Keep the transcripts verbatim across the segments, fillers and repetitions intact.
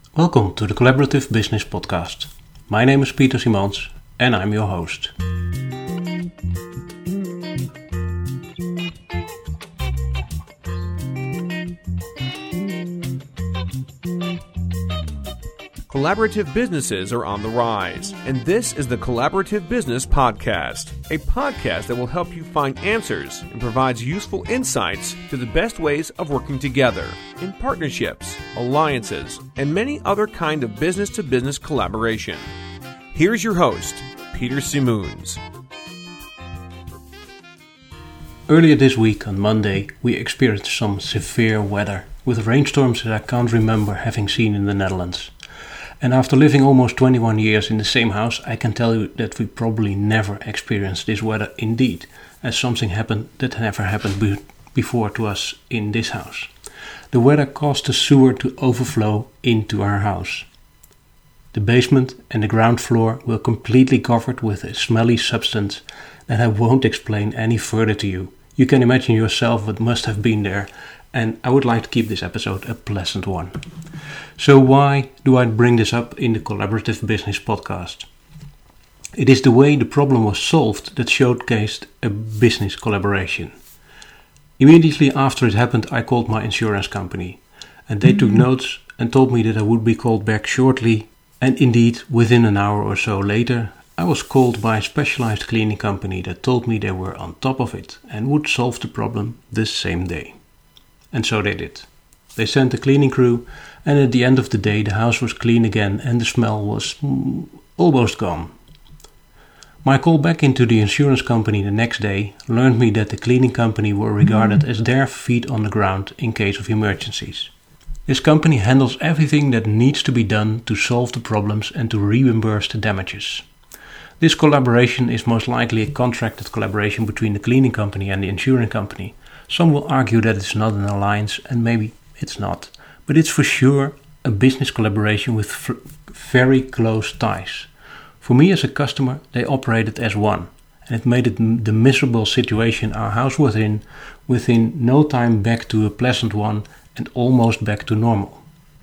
Welcome to the Collaborative Business Podcast. My name is Peter Simons and I'm your host. Collaborative businesses are on the rise, and this is the Collaborative Business Podcast, a podcast that will help you find answers and provides useful insights to the best ways of working together in partnerships, alliances, and many other kind of business-to-business collaboration. Here's your host, Peter Simons. Earlier this week on Monday, we experienced some severe weather with rainstorms that I can't remember having seen in the Netherlands. And after living almost twenty-one years in the same house, I can tell you that we probably never experienced this weather indeed, as something happened that never happened be- before to us in this house. The weather caused the sewer to overflow into our house. The basement and the ground floor were completely covered with a smelly substance that I won't explain any further to you. You can imagine yourself what must have been there, and I would like to keep this episode a pleasant one. So why do I bring this up in the Collaborative Business Podcast? It is the way the problem was solved that showcased a business collaboration. Immediately after it happened, I called my insurance company, and they took notes and told me that I would be called back shortly, and indeed within an hour or so later, I was called by a specialized cleaning company that told me they were on top of it and would solve the problem this same day. And so they did. They sent a cleaning crew, and at the end of the day the house was clean again and the smell was mm, almost gone. My call back into the insurance company the next day learned me that the cleaning company were regarded as their feet on the ground in case of emergencies. This company handles everything that needs to be done to solve the problems and to reimburse the damages. This collaboration is most likely a contracted collaboration between the cleaning company and the insurance company. Some will argue that it's not an alliance, and maybe it's not, but it's for sure a business collaboration with f- very close ties. For me as a customer, they operated as one, and it made it m- the miserable situation our house was in within no time back to a pleasant one and almost back to normal.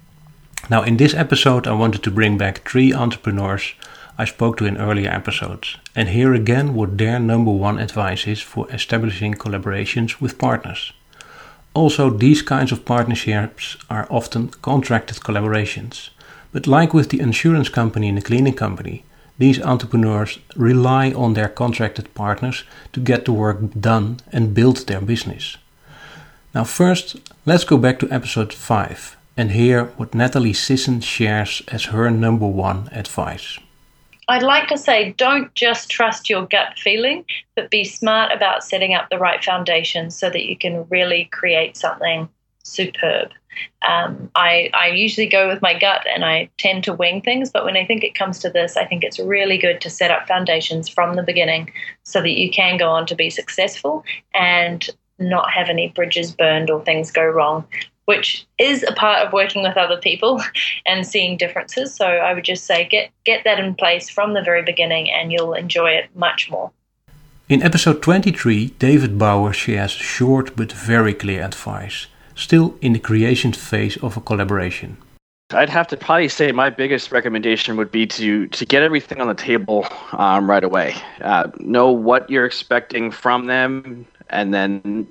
Now in this episode I wanted to bring back three entrepreneurs I spoke to in earlier episodes, and hear again what their number one advice is for establishing collaborations with partners. Also, these kinds of partnerships are often contracted collaborations, but like with the insurance company and the cleaning company, these entrepreneurs rely on their contracted partners to get the work done and build their business. Now first, let's go back to episode five and hear what Natalie Sisson shares as her number one advice. I'd like to say don't just trust your gut feeling, but be smart about setting up the right foundation so that you can really create something superb. Um, I, I usually go with my gut and I tend to wing things, but when I think it comes to this, I think it's really good to set up foundations from the beginning so that you can go on to be successful and not have any bridges burned or things go wrong, which is a part of working with other people and seeing differences. So I would just say get, get that in place from the very beginning and you'll enjoy it much more. In episode twenty-three, David Bauer shares short but very clear advice, still in the creation phase of a collaboration. I'd have to probably say my biggest recommendation would be to to get everything on the table um, right away. Uh, know what you're expecting from them, and then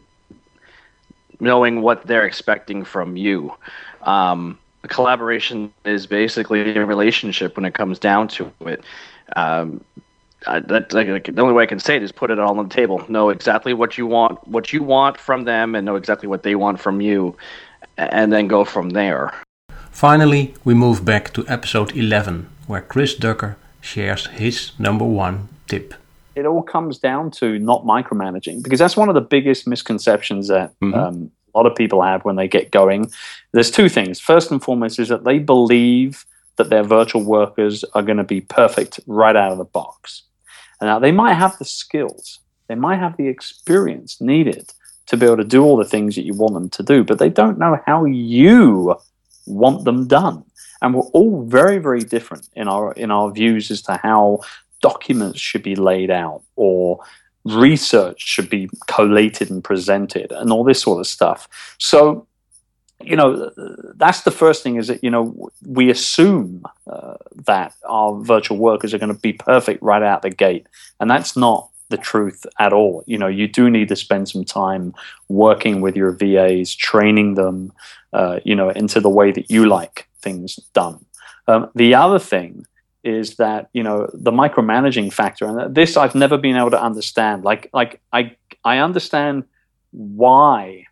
knowing what they're expecting from you. Um, a collaboration is basically a relationship when it comes down to it. Um, I, that, like, the only way I can say it is put it all on the table. Know exactly what you want, what you want from them, and know exactly what they want from you, and then go from there. Finally, we move back to episode eleven, where Chris Ducker shares his number one tip. It all comes down to not micromanaging, because that's one of the biggest misconceptions that mm-hmm. um, a lot of people have when they get going. There's two things. First and foremost is that they believe that their virtual workers are going to be perfect right out of the box. And now they might have the skills, they might have the experience needed to be able to do all the things that you want them to do, but they don't know how you want them done. And we're all very, very different in our in our views as to how documents should be laid out or research should be collated and presented and all this sort of stuff. So you know, that's the first thing, is that, you know, we assume uh, that our virtual workers are going to be perfect right out the gate. And that's not the truth at all. You know, you do need to spend some time working with your V As, training them, uh, you know, into the way that you like things done. Um, the other thing is that, you know, the micromanaging factor, and this I've never been able to understand. Like, like I, I understand why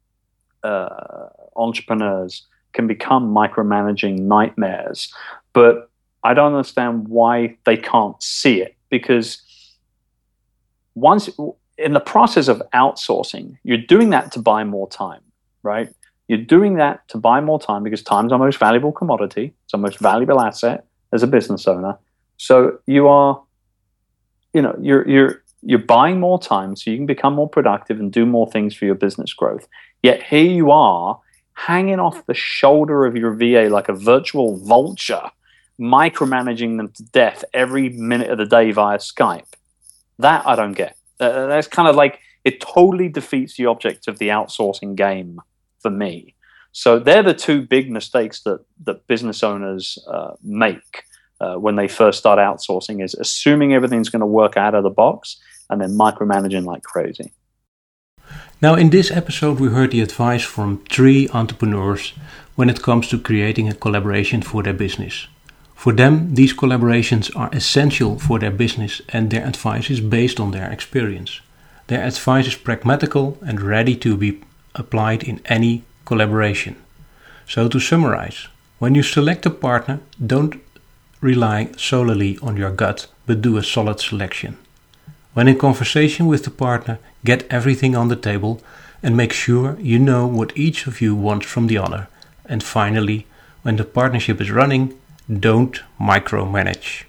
uh, entrepreneurs can become micromanaging nightmares, but I don't understand why they can't see it, because once in the process of outsourcing, you're doing that to buy more time, right? You're doing that to buy more time because time's our most valuable commodity. It's our most valuable asset as a business owner. So you are, you know, you're you're you're buying more time so you can become more productive and do more things for your business growth. Yet here you are hanging off the shoulder of your V A like a virtual vulture, micromanaging them to death every minute of the day via Skype. That I don't get. Uh, that's kind of like, it totally defeats the object of the outsourcing game for me. So they're the two big mistakes that that business owners uh, make uh, when they first start outsourcing, is assuming everything's going to work out of the box and then micromanaging like crazy. Now, in this episode, we heard the advice from three entrepreneurs when it comes to creating a collaboration for their business. For them, these collaborations are essential for their business, and their advice is based on their experience. Their advice is pragmatical and ready to be applied in any collaboration. So to summarize, when you select a partner, don't rely solely on your gut, but do a solid selection. When in conversation with the partner, get everything on the table and make sure you know what each of you wants from the other. And finally, when the partnership is running, don't micromanage.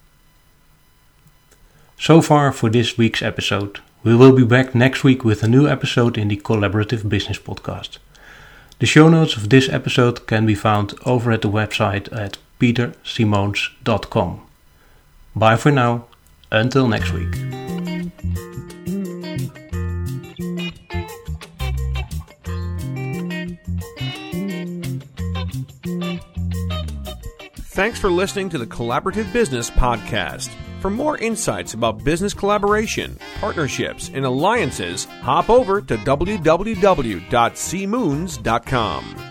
So far for this week's episode. We will be back next week with a new episode in the Collaborative Business Podcast. The show notes of this episode can be found over at the website at peter simons dot com. Bye for now, until next week. Thanks for listening to the Collaborative Business Podcast. For more insights about business collaboration, partnerships, and alliances, hop over to w w w dot c moons dot com.